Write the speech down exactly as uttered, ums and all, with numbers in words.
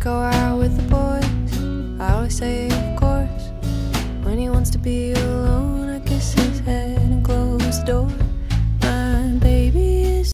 go out with the boys. I always say, of course, when he wants to be